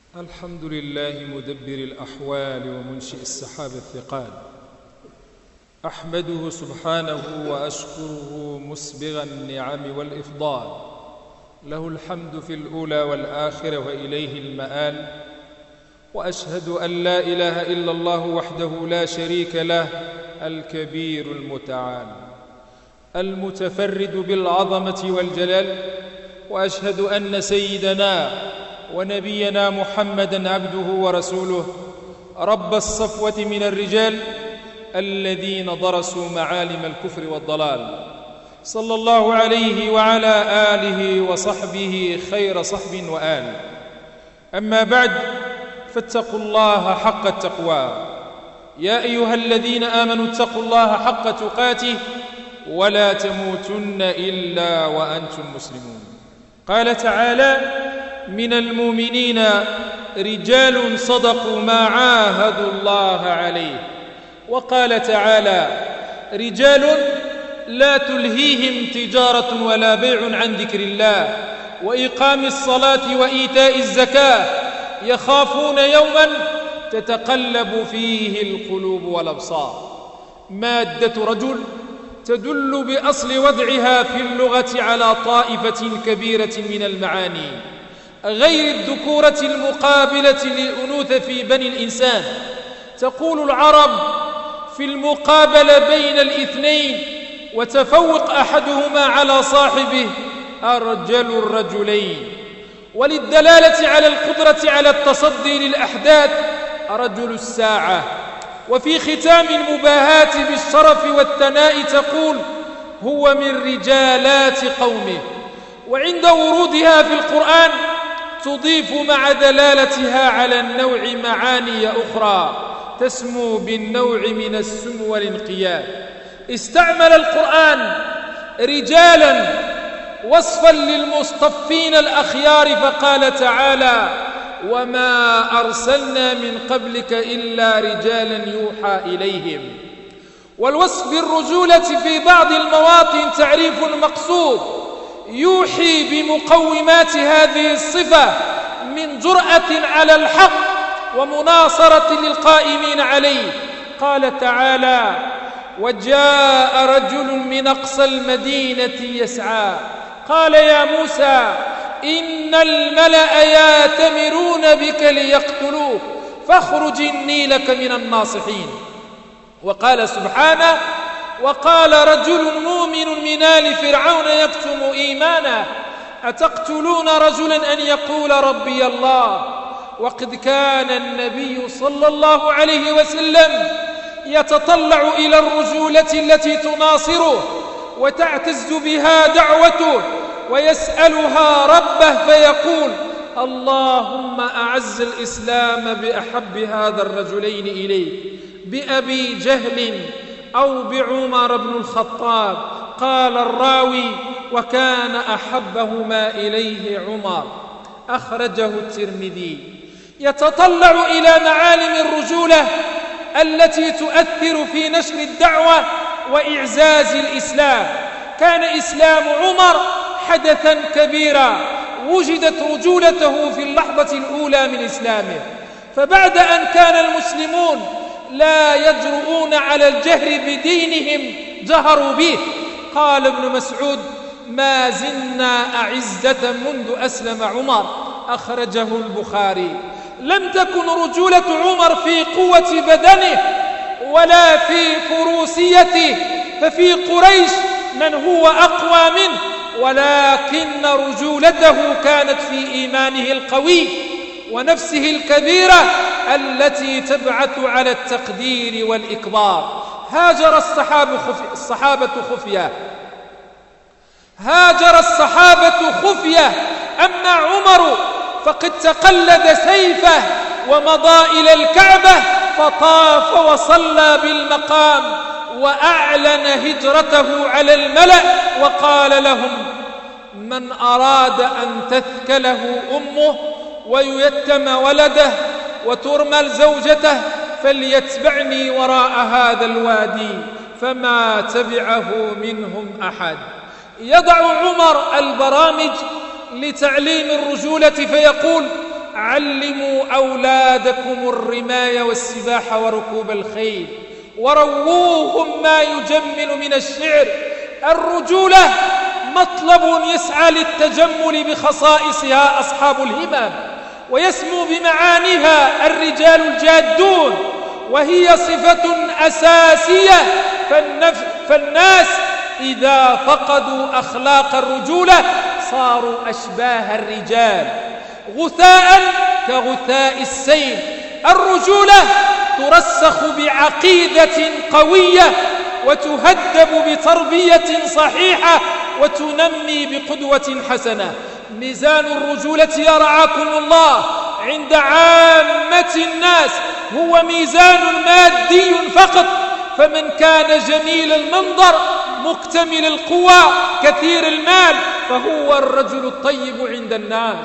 الحمد لله مدبر الأحوال ومنشئ السحاب الثقال، أحمده سبحانه وأشكره مسبغ النعم والإفضال، له الحمد في الأولى والآخرة وإليه المآل. وأشهد أن لا إله إلا الله وحده لا شريك له الكبير المتعال المتفرد بالعظمة والجلال. وأشهد أن سيدنا ونبينا محمدًا عبده ورسوله، رب الصفوة من الرجال الذين درسوا معالم الكفر والضلال، صلى الله عليه وعلى آله وصحبه خير صحب وآل. أما بعد، فاتقوا الله حق التقوى، يا أيها الذين آمنوا اتقوا الله حق تقاته ولا تموتن إلا وأنتم مسلمون. قال تعالى: من المؤمنين رجال صدقوا ما عاهدوا الله عليه. وقال تعالى: رجال لا تلهيهم تجارة ولا بيع عن ذكر الله وإقام الصلاة وإيتاء الزكاة يخافون يوما تتقلب فيه القلوب والأبصار. مادة رجل تدل بأصل وضعها في اللغة على طائفة كبيرة من المعاني غير الذكورة المقابلة للأنوثة في بني الإنسان. تقول العرب في المقابلة بين الاثنين وتفوق أحدهما على صاحبه: أرجل الرجلين. وللدلالة على القدرة على التصدي للأحداث: رجل الساعة. وفي ختام المباهاة بالشرف والثناء تقول: هو من رجالات قومه. وعند ورودها في القرآن تضيف مع دلالتها على النوع معاني أخرى تسمو بالنوع من السمو والانقياد. استعمل القرآن رجالا وصفا للمصطفين الأخيار، فقال تعالى: وما أرسلنا من قبلك إلا رجالا يوحى إليهم. والوصف بالرجولة في بعض المواطن تعريف مقصود يوحي بمقومات هذه الصفة من جرأة على الحق ومناصرة للقائمين عليه. قال تعالى: وجاء رجل من أقصى المدينة يسعى قال يا موسى إن الملأ يأتمرون بك ليقتلوك فاخرج إني لك من الناصحين. وقال سبحانه: وقال رجل مؤمن من آل فرعون يكتم إيمانه أتقتلون رجلا أن يقول ربي الله. وقد كان النبي صلى الله عليه وسلم يتطلع إلى الرجولة التي تناصره وتعتز بها دعوته، ويسألها ربه فيقول: اللهم أعز الإسلام بأحب هذا الرجلين إليك، بأبي جهل أو بعمر بن الخطاب. قال الراوي: وكان أحبهما إليه عمر. أخرجه الترمذي. يتطلع إلى معالم الرجولة التي تؤثر في نشر الدعوة وإعزاز الإسلام. كان إسلام عمر حدثا كبيرا وجدت رجولته في اللحظة الأولى من إسلامه، فبعد أن كان المسلمون لا يجرؤون على الجهر بدينهم جهروا به. قال ابن مسعود: ما زلنا أعزة منذ أسلم عمر. أخرجه البخاري. لم تكن رجولة عمر في قوة بدنه ولا في فروسيته، ففي قريش من هو أقوى منه، ولكن رجولته كانت في إيمانه القوي ونفسه الكبيرة التي تبعث على التقدير والإكبار. هاجر الصحابة خفية. أما عمر فقد تقلد سيفه ومضى إلى الكعبة فطاف وصلى بالمقام وأعلن هجرته على الملأ، وقال لهم: من أراد أن تثكله أمه ويتم ولده وترمل زوجته فليتبعني وراء هذا الوادي. فما تبعه منهم أحد. يضع عمر البرامج لتعليم الرجولة فيقول: علموا أولادكم الرماية والسباحة وركوب الخيل ورووهم ما يجمل من الشعر. الرجولة مطلب يسعى للتجمل بخصائصها أصحاب الهمم، ويسمو بمعانيها الرجال الجادون، وهي صفة أساسية. فالناس إذا فقدوا أخلاق الرجولة صاروا أشباه الرجال، غثاء كغثاء السيل. الرجولة ترسخ بعقيدة قوية، وتهذب بتربية صحيحة، وتنمي بقدوة حسنة. ميزان الرجولة يا رعاكم الله عند عامة الناس هو ميزان مادي فقط، فمن كان جميل المنظر مكتمل القوى كثير المال فهو الرجل الطيب عند الناس.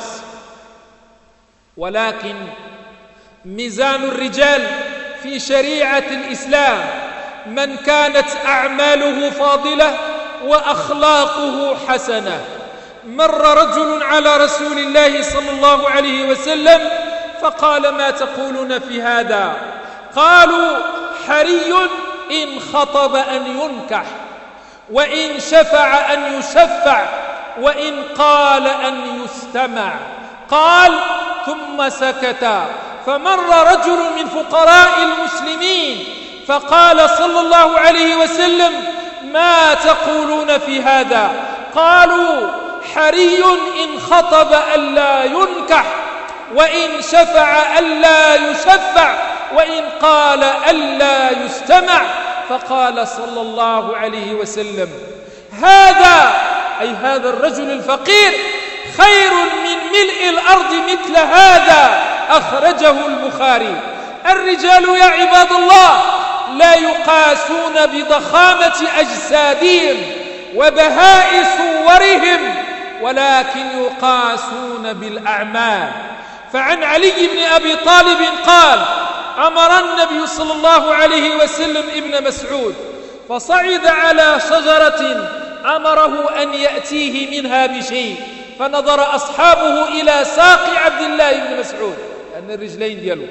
ولكن ميزان الرجال في شريعة الإسلام من كانت أعماله فاضلة وأخلاقه حسنة. مر رجل على رسول الله صلى الله عليه وسلم فقال: ما تقولون في هذا؟ قالوا: حري إن خطب أن ينكح، وإن شفع أن يشفع، وإن قال أن يستمع. قال ثم سكت. فمر رجل من فقراء المسلمين فقال صلى الله عليه وسلم: ما تقولون في هذا؟ قالوا: حري إن خطب ألا ينكح، وإن شفع ألا يشفع، وإن قال ألا يستمع. فقال صلى الله عليه وسلم: هذا أي هذا الرجل الفقير خير من ملء الأرض مثل هذا. أخرجه البخاري. الرجال يا عباد الله لا يقاسون بضخامة أجسادهم وبهاء صورهم، ولكن يقاسون بالأعمال. فعن علي بن أبي طالب قال: أمر النبي صلى الله عليه وسلم ابن مسعود فصعد على شجرة أمره أن يأتيه منها بشيء، فنظر أصحابه إلى ساق عبد الله بن مسعود أن الرجلين دياله.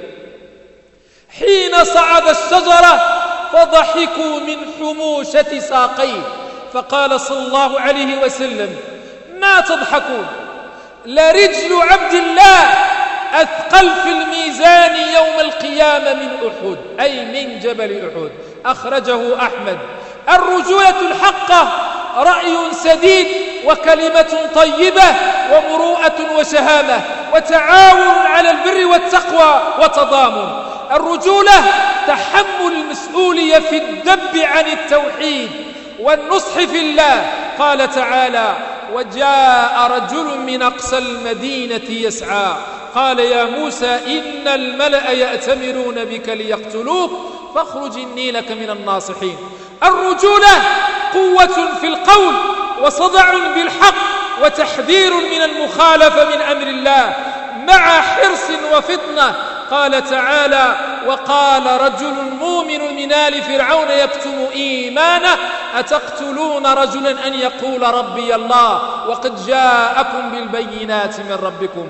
حين صعد الشجرة فضحكوا من حموشة ساقيه، فقال صلى الله عليه وسلم: ما تضحكون؟ لرجل عبد الله أثقل في الميزان يوم القيامة من أحد، أي من جبل أحد. أخرجه أحمد. الرجولة الحقة رأي سديد، وكلمة طيبة، ومروءة وشهامة، وتعاون على البر والتقوى، وتضامن. الرجولة تحمل المسؤولية في الذب عن التوحيد والنصح في الله. قال تعالى: وجاء رجل من أقصى المدينة يسعى قال يا موسى إن الملأ يأتمرون بك ليقتلوك فاخرج إني لك من الناصحين. الرجولة قوة في القول، وصدع بالحق، وتحذير من المخالفة من أمر الله، مع حرص وفطنة. قال تعالى: وقال رجل مؤمن من آل فرعون يكتم إيمانه أتقتلون رجلا أن يقول ربي الله وقد جاءكم بالبينات من ربكم.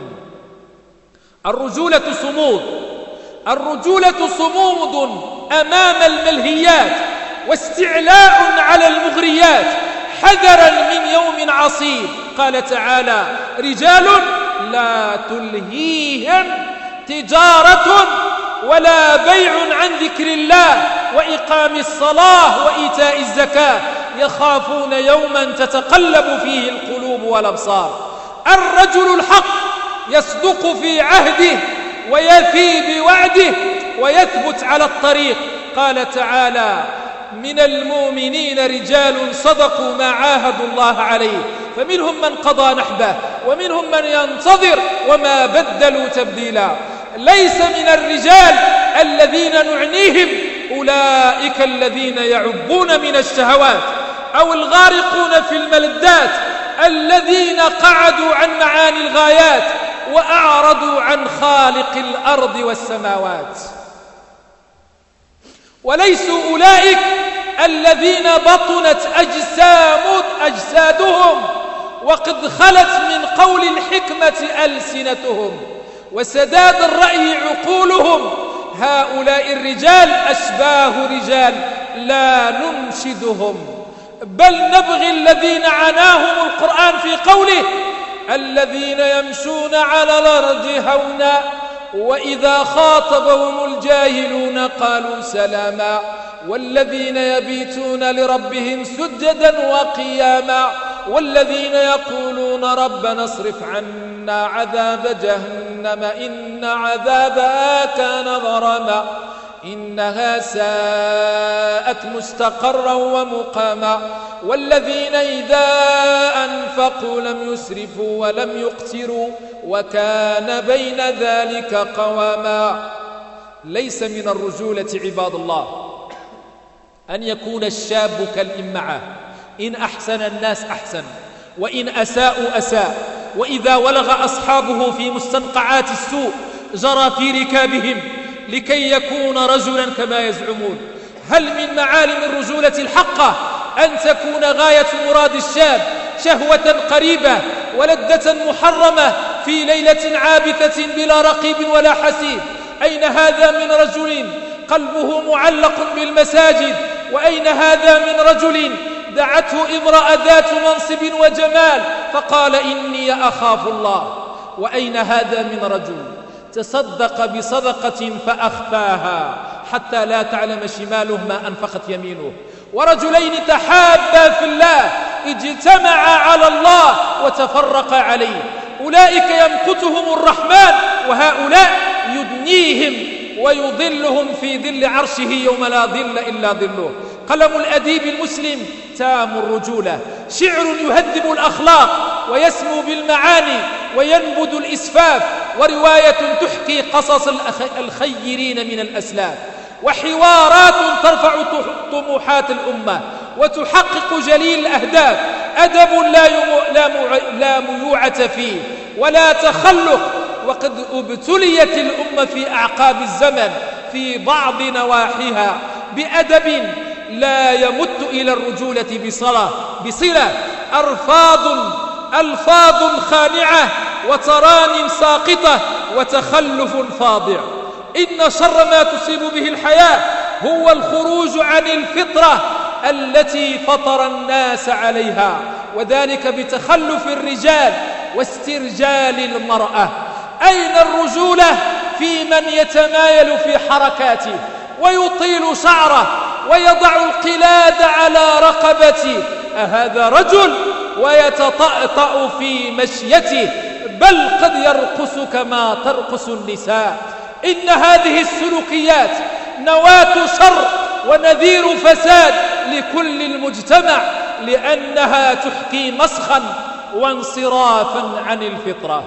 الرجولة صمود. الرجولة صمود أمام الملهيات، واستعلاء على المغريات، حذرا من يوم عصيب. قال تعالى: رجال لا تلهيهم تجارة ولا بيع عن ذكر الله وإقام الصلاة وإيتاء الزكاة يخافون يوما تتقلب فيه القلوب والأبصار. الرجل الحق يصدق في عهده ويفي بوعده ويثبت على الطريق. قال تعالى: من المؤمنين رجال صدقوا ما عاهدوا الله عليه فمنهم من قضى نحبه ومنهم من ينتظر وما بدلوا تبديلا. ليس من الرجال الذين نعنيهم أولئك الذين يعبون من الشهوات أو الغارقون في الملذات، الذين قعدوا عن معاني الغايات وأعرضوا عن خالق الأرض والسماوات. وليسوا أولئك الذين بطنت أجسادهم وقد خلت من قول الحكمة ألسنتهم، وسداد الرأي عقولهم. هؤلاء الرجال أشباه رجال لا ننشدهم، بل نبغي الذين عناهم القرآن في قوله: الذين يمشون على الأرض هونا وإذا خاطبهم الجاهلون قالوا سلاما والذين يبيتون لربهم سجدا وقياما والذين يقولون ربنا اصرف عنا عذاب جهنم إن عذابها كان غراما إنها ساءت مستقرا ومقاما والذين إذا أنفقوا لم يسرفوا ولم يقتروا وكان بين ذلك قواما. ليس من الرجولة عباد الله أن يكون الشاب كالإمعة، إن أحسن الناس أحسن وإن أساءوا أساء، وإذا ولغ أصحابه في مستنقعات السوء جرى في ركابهم لكي يكون رجلا كما يزعمون. هل من معالم الرجولة الحقة أن تكون غاية مراد الشاب شهوة قريبة ولذة محرمة في ليلة عابثة بلا رقيب ولا حسيب؟ أين هذا من رجل قلبه معلق بالمساجد؟ وأين هذا من رجل دعته امرأة ذات منصب وجمال فقال إني أخاف الله؟ وأين هذا من رجل تصدق بصدقة فأخفاها حتى لا تعلم شماله ما أنفقت يمينه؟ ورجلين تحابا في الله اجتمعا على الله وتفرقا عليه، أولئك يمقتهم الرحمن وهؤلاء يدنيهم ويظلهم في ظل عرشه يوم لا ظل إلا ظله. قلم الأديب المسلم تام الرجولة، شعر يهذب الأخلاق ويسمو بالمعاني وينبذ الإسفاف، ورواية تحكي قصص الخيرين من الأسلاف، وحوارات ترفع طموحات الأمة وتحقق جليل الأهداف، أدب لا ميوعة فيه ولا تخلق. وقد ابتليت الأمة في أعقاب الزمن في بعض نواحيها بأدب لا يمت إلى الرجولة بصلة، ألفاظ خانعة وتران ساقطة وتخلف فاضع. إن شر ما تصيب به الحياة هو الخروج عن الفطرة التي فطر الناس عليها، وذلك بتخلف الرجال واسترجال المرأة. أين الرجولة في من يتمايل في حركاته ويطيل شعره ويضع القلاد على رقبته؟ أهذا رجل؟ ويتطأطأ في مشيته، بل قد يرقص كما ترقص النساء. إن هذه السلوكيات نواة شر ونذير فساد لكل المجتمع، لأنها تحكي مسخا وانصرافا عن الفطرة،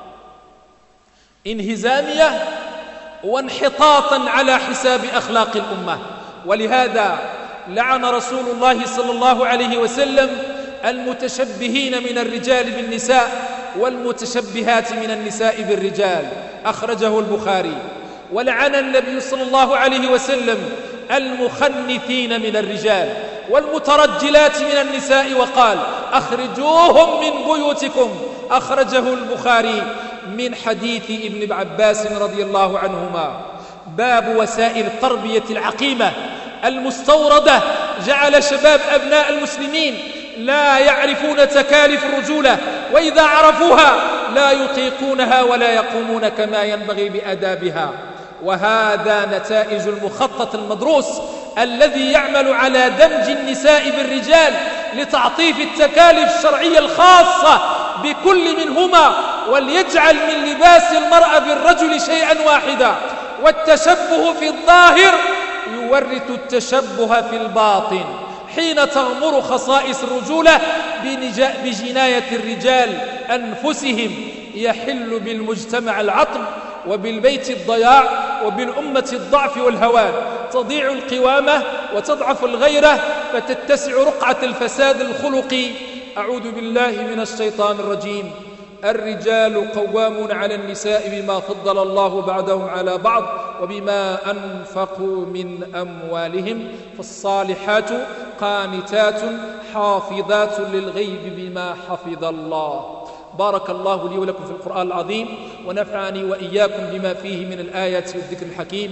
انهزامية وانحطاطا على حساب أخلاق الأمة. ولهذا لعن رسول الله صلى الله عليه وسلم المتشبهين من الرجال بالنساء والمتشبهات من النساء بالرجال، أخرجه البخاري. ولعن النبي صلى الله عليه وسلم المخنثين من الرجال والمترجلات من النساء وقال أخرجوهم من بيوتكم، أخرجه البخاري من حديث ابن عباس رضي الله عنهما. باب وسائل التربية العقيمة المستوردة جعل شباب أبناء المسلمين لا يعرفون تكاليف الرجولة، وإذا عرفوها لا يطيقونها ولا يقومون كما ينبغي بآدابها. وهذا نتائج المخطط المدروس الذي يعمل على دمج النساء بالرجال لتعطيف التكاليف الشرعية الخاصة بكل منهما، وليجعل من لباس المرأة بالرجل شيئا واحدا. والتشبه في الظاهر يورث التشبه في الباطن، حين تغمر خصائص الرجولة بجناية الرجال أنفسهم يحل بالمجتمع العطب وبالبيت الضياع وبالأمة الضعف والهوان. تضيع القوامة وتضعف الغيرة فتتسع رقعة الفساد الخلقي. أعوذ بالله من الشيطان الرجيم. الرجال قوامون على النساء بما فضل الله بعضهم على بعض وبما أنفقوا من أموالهم، فالصالحات قانتات حافظات للغيب بما حفظ الله. بارك الله لي ولكم في القرآن العظيم، ونفعني وإياكم بما فيه من الآيات والذكر الحكيم.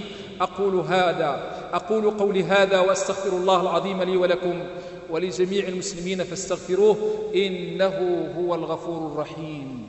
أقول قولي هذا وأستغفر الله العظيم لي ولكم ولجميع المسلمين فاستغفروه إنه هو الغفور الرحيم.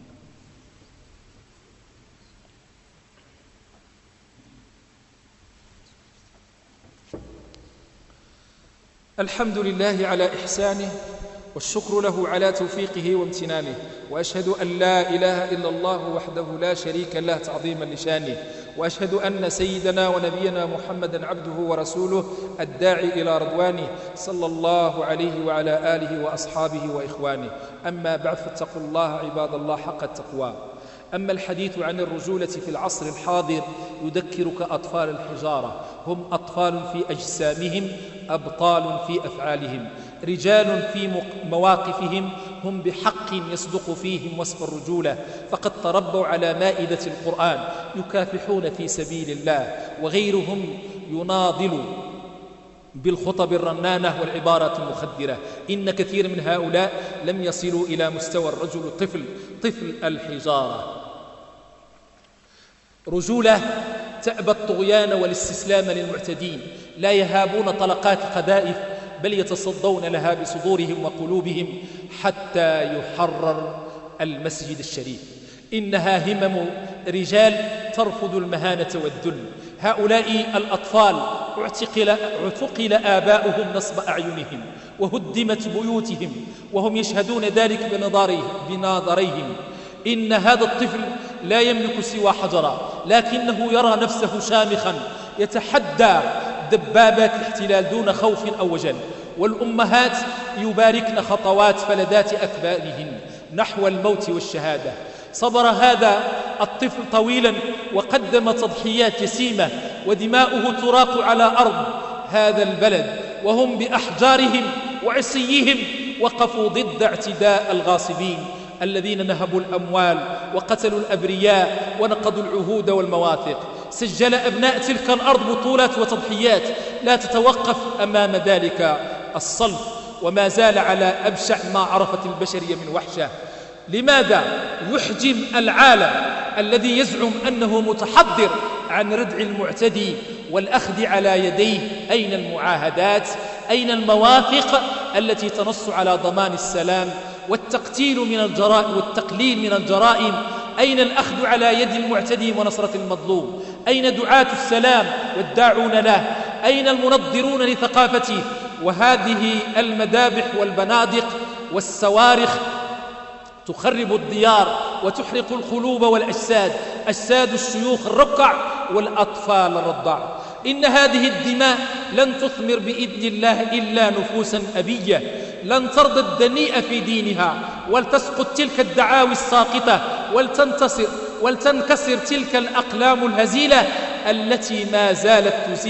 الحمد لله على إحسانه، والشكر له على توفيقه وامتنانه، وأشهد أن لا إله إلا الله وحده لا شريك له تعظيما لشانه، وأشهد أن سيدنا ونبينا محمدا عبده ورسوله الداعي إلى رضوانه صلى الله عليه وعلى آله وأصحابه وإخوانه. أما بعد، فاتقوا الله عباد الله حق التقوى. أما الحديث عن الرجولة في العصر الحاضر يذكرك أطفال الحجارة، هم أطفال في أجسامهم، أبطال في أفعالهم، رجال في مواقفهم، هم بحق يصدق فيهم وصف الرجولة، فقد تربوا على مائدة القرآن يكافحون في سبيل الله، وغيرهم يناضل بالخطب الرنانة والعبارات المخدرة. إن كثير من هؤلاء لم يصلوا إلى مستوى الرجل طفل الحجارة. رجولة تأبى الطغيان والاستسلام للمعتدين، لا يهابون طلقات قذائف، بل يتصدون لها بصدورهم وقلوبهم حتى يحرر المسجد الشريف. إنها همم رجال ترفض المهانة والذل. هؤلاء الأطفال اعتقل آباؤهم نصب أعينهم، وهدمت بيوتهم، وهم يشهدون ذلك بناظريهم. إن هذا الطفل لا يملك سوى حجرا، لكنه يرى نفسه شامخا يتحدى دبابات الاحتلال دون خوف أو وجل، والأمهات يباركن خطوات فلذات أكبادهن نحو الموت والشهادة. صبر هذا الطفل طويلا وقدم تضحيات جسيمة، ودماؤه تراق على أرض هذا البلد، وهم بأحجارهم وعصيهم وقفوا ضد اعتداء الغاصبين الذين نهبوا الأموال وقتلوا الأبرياء ونقضوا العهود والمواثيق. سجل أبناء تلك الأرض بطولات وتضحيات لا تتوقف أمام ذلك الصلب، وما زال على أبشع ما عرفت البشرية من وحشة. لماذا يحجم العالم الذي يزعم أنه متحضر عن ردع المعتدي والأخذ على يديه؟ أين المعاهدات؟ أين المواثيق التي تنص على ضمان السلام والتقليل من الجرائم؟ أين الأخذ على يد المعتدي ونصرة المظلوم؟ أين دعاة السلام والداعون له؟ أين المنظرون لثقافته؟ وهذه المذابح والبنادق والصواريخ تخرب الديار وتحرق القلوب والأجساد، أجساد الشيوخ الركع والأطفال الرضع. إن هذه الدماء لن تثمر بإذن الله إلا نفوسا أبية، لن ترضى الدنيئة في دينها، ولتسقط تلك الدعاوي الساقطة، ولتنكسر تلك الأقلام الهزيلة التي ما زالت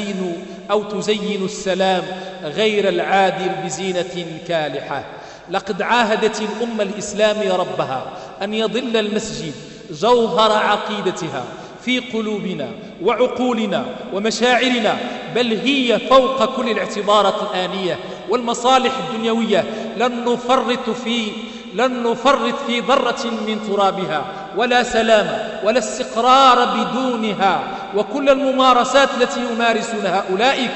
تزين السلام غير العادل بزينة كالحة. لقد عاهدت الأمة الإسلامية ربها أن يظل المسجد جوهر عقيدتها في قلوبنا وعقولنا ومشاعرنا، بل هي فوق كل الاعتبارات الآنية والمصالح الدنيوية. لن نفرط في ذرة من ترابها، ولا سلام ولا استقرار بدونها. وكل الممارسات التي يمارسونها أولئك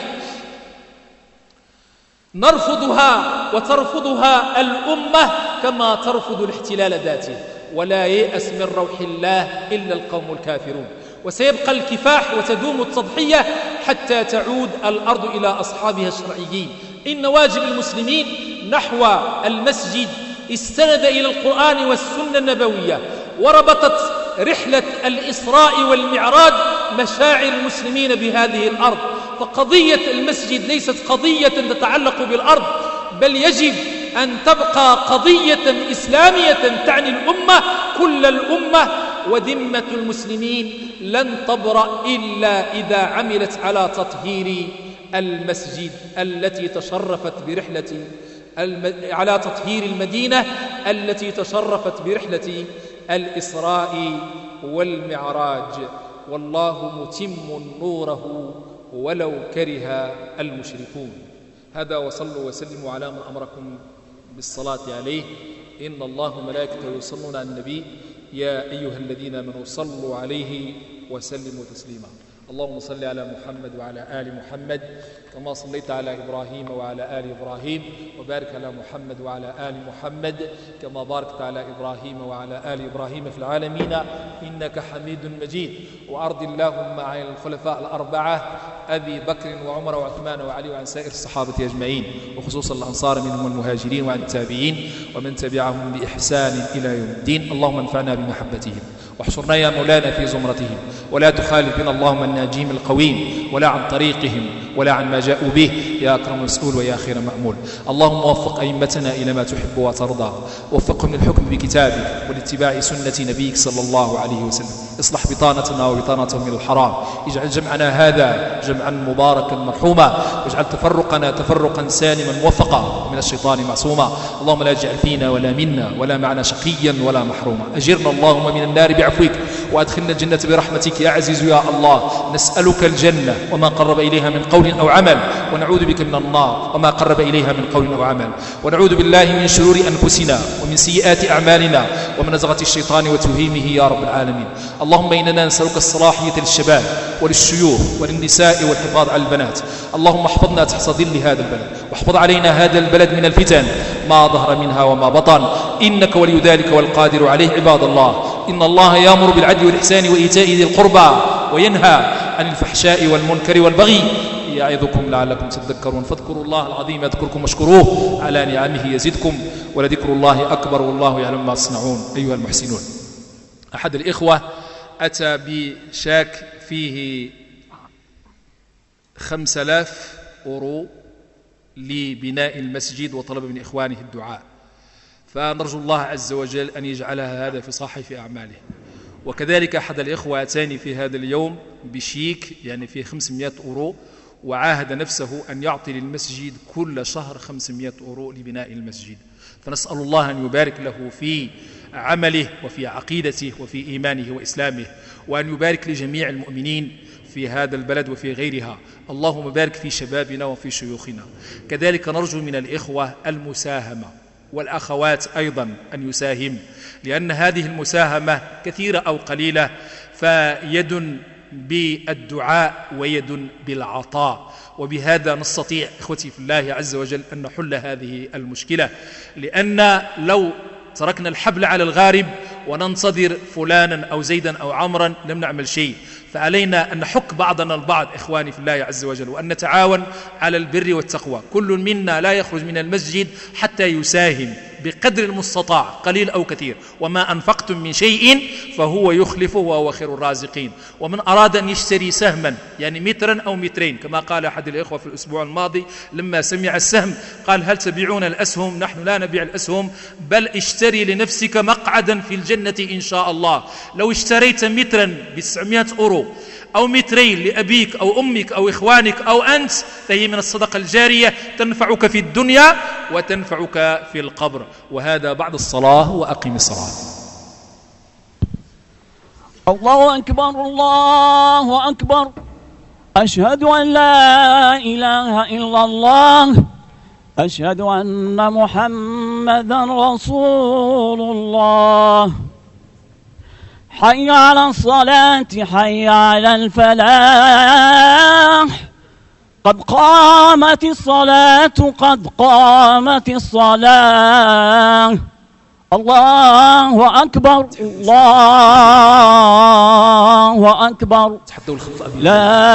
نرفضها وترفضها الأمة كما ترفض الاحتلال ذاته. ولا ييأس من روح الله إلا القوم الكافرون. وسيبقى الكفاح وتدوم التضحية حتى تعود الأرض إلى أصحابها الشرعيين. إن واجب المسلمين نحو المسجد استند إلى القرآن والسنة النبوية، وربطت رحلة الإسراء والمعراج مشاعر المسلمين بهذه الأرض. فقضية المسجد ليست قضية تتعلق بالأرض، بل يجب أن تبقى قضية إسلامية تعني الأمة كل الأمة. وذمة المسلمين لن تبرأ إلا إذا عملت على تطهير المسجد التي تشرفت برحلة على تطهير المدينة التي تشرفت برحلة الإسراء والمعراج. والله متم نوره ولو كره المشركون. هذا، وصلوا وسلموا على من أمركم بالصلاة عليه إن الله وملائكته يصلون على النبي يا أيها الذين آمنوا صلوا عليه وسلموا تسليما. اللهم صل على محمد وعلى آل محمد كما صليت على إبراهيم وعلى آل إبراهيم، وبارك على محمد وعلى آل محمد كما باركت على إبراهيم وعلى آل إبراهيم في العالمين إنك حميد مجيد. وأرض اللهم عن الخلفاء الأربعة أبي بكر وعمر وعثمان وعلي وعن سائر الصحابة أجمعين، وخصوصا الأنصار منهم المهاجرين وعن التابعين ومن تبعهم بإحسان إلى يوم الدين. اللهم انفعنا بمحبتهم واحشرنا يا مولانا في زمرتهم، ولا تخالف بنا اللهم الناجين القويم ولا عن طريقهم ولا عن ما جاءوا به يا أكرم مسؤول ويا خير مأمول. اللهم وفق أئمتنا إلى ما تحب وترضى، وفقهم للحكم بكتابك والاتباع سنة نبيك صلى الله عليه وسلم. اصلح بطانتنا وبطانتهم من الحرام، اجعل جمعنا هذا جمعا مباركا مرحوما، واجعل تفرقنا تفرقا سالما موفقا من الشيطان معصوما. اللهم لا تجعل فينا ولا منا ولا معنا شقيا ولا محروما. أجرنا اللهم من النار بعفوك، وأدخلنا الجنة برحمتك يا عزيز يا الله. نسألك الجنة وما قرب إليها من قول أو عمل، ونعوذ بك من النار وما قرب إليها من قول أو عمل، ونعوذ بالله من شرور أنفسنا ومن سيئات أعمالنا ومن نزغة الشيطان وتوهيمه يا رب العالمين. اللهم إننا نسألك الصلاحية للشباب وللشيوخ وللنساء والحفاظ على البنات. اللهم احفظنا تحت ظل هذا البلد، واحفظ علينا هذا البلد من الفتن ما ظهر منها وما بطن، إنك ولي ذلك والقادر عليه. عباد الله، إن الله يأمر بالعدل والإحسان وإيتاء ذي القربى وينهى عن الفحشاء والمنكر والبغي يعظكم لعلكم تذكرون. فاذكروا الله العظيم يذكركم واشكروه على نعمه يزدكم، ولذكر الله أكبر والله يعلم ما تصنعون. أيها المحسنون، أحد الإخوة أتى بشاك فيه 5000 أورو لبناء المسجد، وطلب من إخوانه الدعاء، فنرجو الله عز وجل أن يجعلها هذا في صاحف أعماله. وكذلك أحد الإخوة أتاني في هذا اليوم بشيك يعني فيه 500 أورو، وعاهد نفسه أن يعطي للمسجد كل شهر 500 أورو لبناء المسجد. فنسأل الله أن يبارك له في عمله وفي عقيدته وفي إيمانه وإسلامه، وأن يبارك لجميع المؤمنين في هذا البلد وفي غيرها. اللهم بارك في شبابنا وفي شيوخنا. كذلك نرجو من الإخوة المساهمة، والأخوات أيضا أن يساهم، لأن هذه المساهمة كثيرة أو قليلة، فيد بالدعاء ويد بالعطاء، وبهذا نستطيع إخوتي في الله عز وجل أن نحل هذه المشكلة. لأن لو تركنا الحبل على الغارب وننتظر فلانا أو زيدا أو عمرا لم نعمل شيء. فعلينا أن نحك بعضنا البعض إخواني في الله عز وجل، وأن نتعاون على البر والتقوى. كل منا لا يخرج من المسجد حتى يساهم بقدر المستطاع قليل أو كثير، وما أنفقتم من شيء فهو يخلفه وهو خير الرازقين. ومن أراد أن يشتري سهما يعني مترا أو مترين، كما قال أحد الإخوة في الأسبوع الماضي لما سمع السهم قال: هل تبيعون الأسهم؟ نحن لا نبيع الأسهم، بل اشتري لنفسك مقعدا في الجنة إن شاء الله. لو اشتريت مترا ب900 أورو أو مترين لأبيك أو أمك أو إخوانك أو أنت، فهي من الصدقة الجارية تنفعك في الدنيا وتنفعك في القبر. وهذا بعد الصلاة، وأقم الصلاة. الله أكبر الله أكبر، أشهد أن لا إله إلا الله، أشهد أن محمدا رسول الله. حي على الصلاة حي على الفلاح، قد قامت الصلاة قد قامت الصلاة. الله أكبر الله أكبر، لا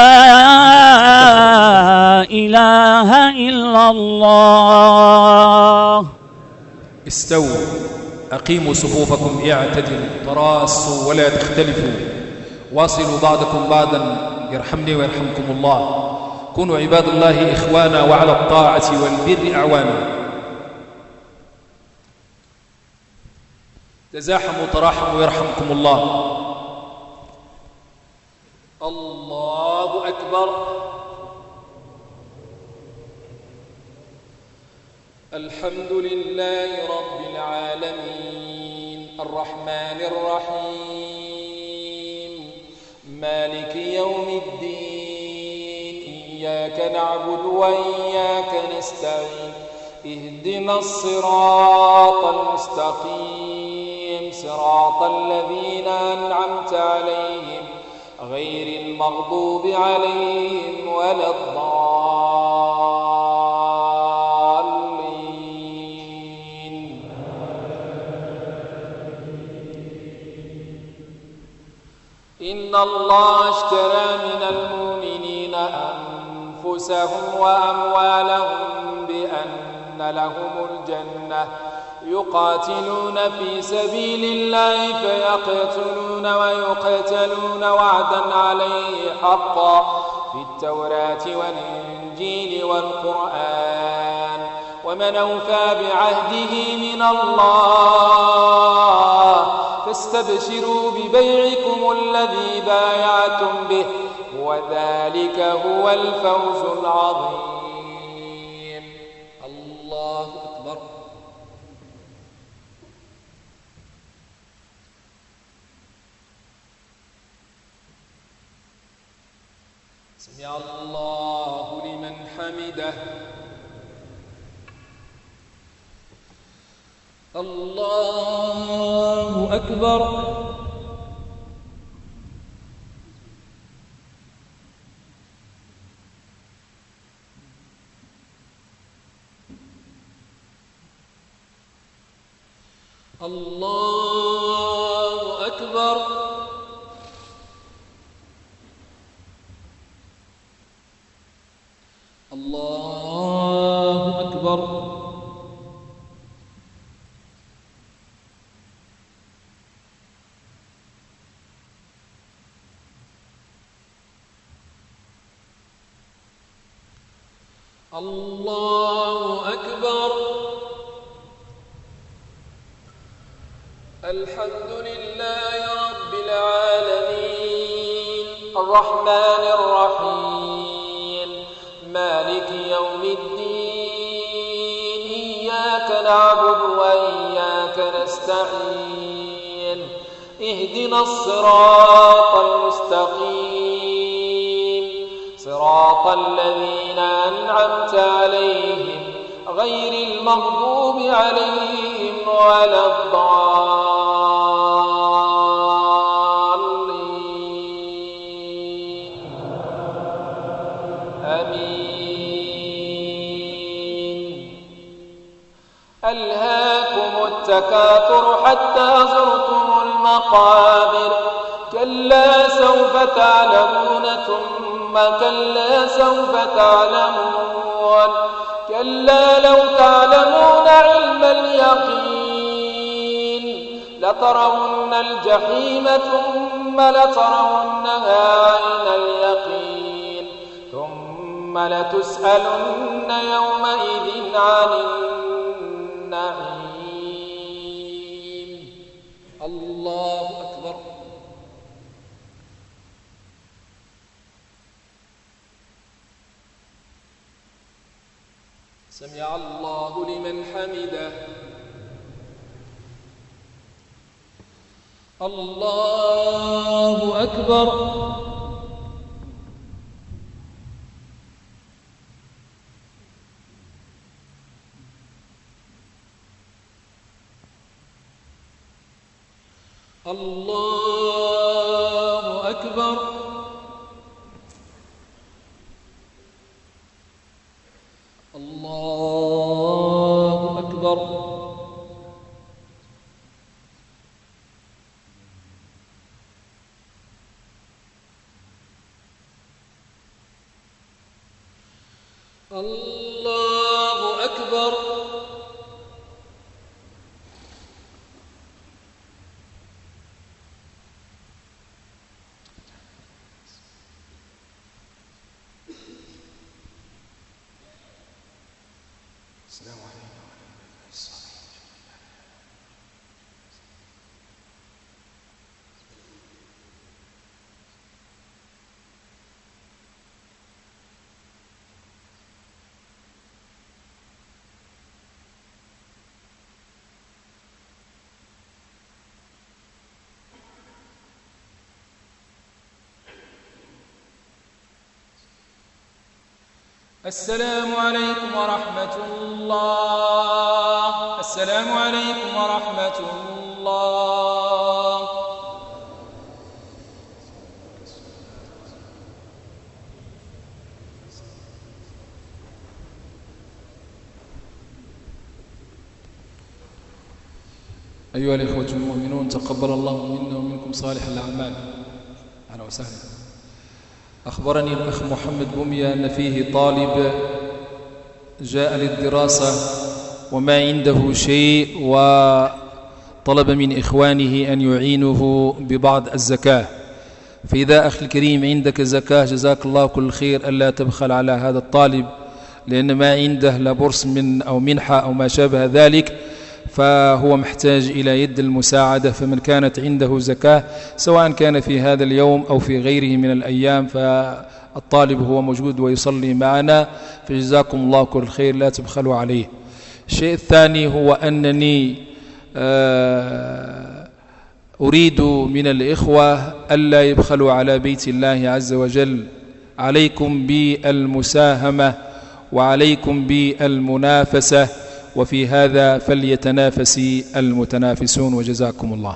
إله إلا الله. استووا، أقيموا صفوفكم، اعتدلوا، تراصوا ولا تختلفوا، واصلوا بعضكم بعضا يرحمني ويرحمكم الله. كونوا عباد الله إخوانا، وعلى الطاعة والبر أعوانا. تزاحموا تراحموا يرحمكم الله. الله أكبر. الحمد لله رب العالمين، الرحمن الرحيم، مالك يوم الدين، إياك نعبد وإياك نستعين، اهدنا الصراط المستقيم صراط الذين أنعمت عليهم غير المغضوب عليهم ولا الضالين. إن الله اشترى من المؤمنين أنفسهم وأموالهم بأن لهم الجنة يقاتلون في سبيل الله فيقتلون ويقتلون وعدا عليه حقا في التوراة والإنجيل والقرآن ومن أوفى بعهده من الله فاستبشروا ببيعكم الذي بايعتم به وذلك هو الفوز العظيم. الله أكبر. سمع الله لمن حمده. الله أكبر. الله أكبر. الله أكبر. الله أكبر. الحمد لله رب العالمين الرحمن الرحيم مالك يوم الدين إياك نعبد وإياك نستعين اهدنا الصراط المستقيم صراط الذين أنعمت عليهم غير المغضوب عليهم ولا الضالين. آمين. ألهاكم التكاثر حتى زرتم المقابر كلا سوف تعلمون ثم كلا سوف تعلمون كلا لو تعلمون علم اليقين لترون الجحيم ثم لترونها عين اليقين ثم لتسألن يومئذ عن النعيم. الله أكبر. سمع الله لمن حمده. الله أكبر. الله أكبر. الله أكبر. الله أكبر. السلام عليكم ورحمة الله وبركاته. السلام عليكم ورحمة الله. السلام عليكم ورحمة الله. أيها الإخوة المؤمنون، تقبل الله منا ومنكم صالح الأعمال. أهلا وسهلا. أخبرني الأخ محمد بوميا أن فيه طالب جاء للدراسة وما عنده شيء، وطلب من إخوانه أن يعينه ببعض الزكاة. فإذا أخي الكريم عندك زكاة جزاك الله كل خير ألا تبخل على هذا الطالب، لأن ما عنده لا بورس من أو منحة أو ما شابه ذلك، فهو محتاج إلى يد المساعدة. فمن كانت عنده زكاة سواء كان في هذا اليوم أو في غيره من الأيام، فالطالب هو موجود ويصلي معنا، فجزاكم الله كل خير لا تبخلوا عليه. الشيء الثاني هو أنني أريد من الإخوة ألا يبخلوا على بيت الله عز وجل. عليكم بالمساهمة وعليكم بالمنافسة، وفي هذا فليتنافس المتنافسون، وجزاكم الله.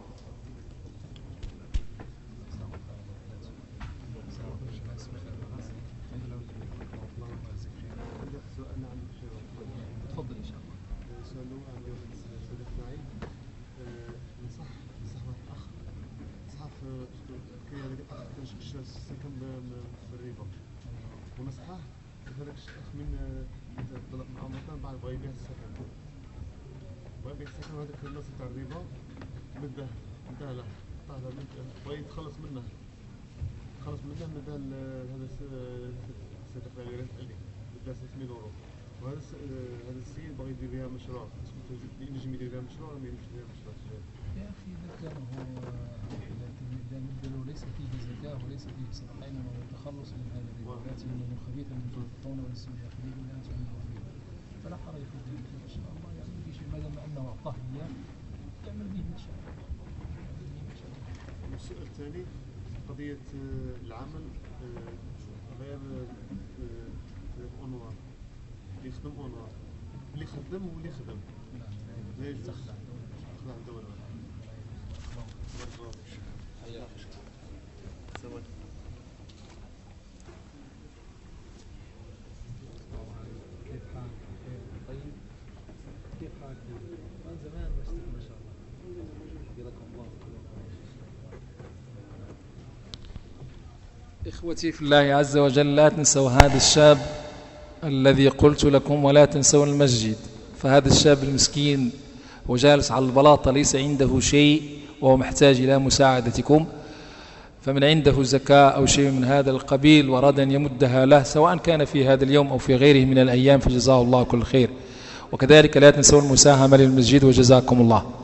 وهذا السيد بغى يدير بها مشروع، ينجم يدير بها مشروع ولا ما ينجمش يدير بها مشروع؟ يا أخي إذا كان هو ليس فيه زكاة وليس فيه صدقة، إنما هو التخلص من هذا الربا من الخبيث من الطون والسم يخليه من أنت من الخبيث، فلا حرج في ذلك إن شاء الله. يعني في شيء ما دام أنه أعطاه إياه يعمل به إن شاء الله. السؤال الثاني قضية العمل غير أونوار، اللي يخدم أونوار، اللي خدم واللي خدم لا يجوز تخضع الدولة. كيف حالك؟ طيب كيف حالك؟ من زمان بشتغل ما شاء الله. حفظكم الله. إخوتي في الله عز وجل، لا تنسوا هذا الشاب الذي قلت لكم، ولا تنسوا المسجد. فهذا الشاب المسكين وجالس على البلاطة ليس عنده شيء وهو محتاج إلى مساعدتكم، فمن عنده زكاة أو شيء من هذا القبيل وأراد أن يمدها له سواء كان في هذا اليوم أو في غيره من الأيام، فجزاه الله كل خير. وكذلك لا تنسوا المساهمة للمسجد، وجزاكم الله.